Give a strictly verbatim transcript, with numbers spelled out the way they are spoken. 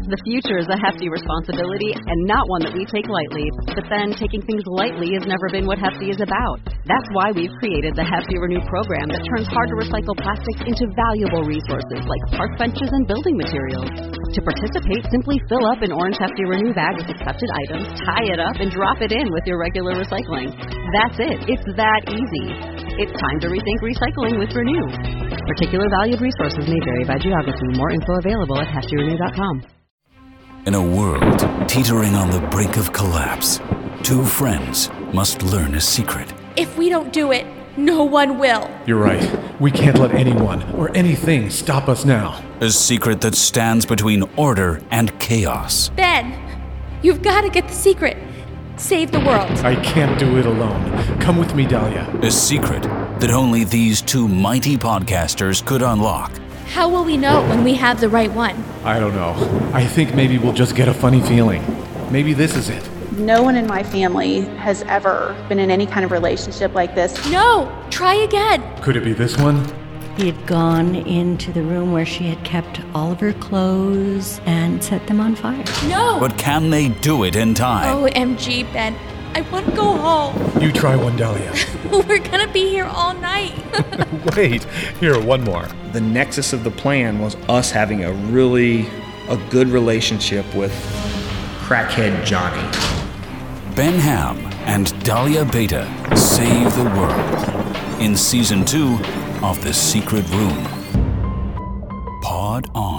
The future is a hefty responsibility and not one that we take lightly. But then, taking things lightly has never been what Hefty is about. That's why we've created the Hefty Renew program that turns hard-to-recycle plastics into valuable resources like park benches and building materials. To participate, simply fill up an orange Hefty Renew bag with accepted items, tie it up, and drop it in with your regular recycling. That's it. It's that easy. It's time to rethink recycling with Renew. Particular valued resources may vary by geography. More info available at hefty renew dot com. In a world teetering on the brink of collapse, two friends must learn a secret. If we don't do it, no one will. You're right. We can't let anyone or anything stop us now. A secret that stands between order and chaos. Ben, you've got to get the secret. Save the world. I can't do it alone. Come with me, Dahlia. A secret that only these two mighty podcasters could unlock. How will we know when we have the right one? I don't know. I think maybe we'll just get a funny feeling. Maybe this is it. No one in my family has ever been in any kind of relationship like this. No! Try again! Could it be this one? He had gone into the room where she had kept all of her clothes and set them on fire. No! But can they do it in time? O M G, Ben. I want to go home. You try one, Dahlia. We're gonna be here all night. Wait. Here, one more. The nexus of the plan was us having a really, a good relationship with crackhead Johnny. Ben Ham and Dahlia Beta save the world in season two of The Secret Room. Pod on.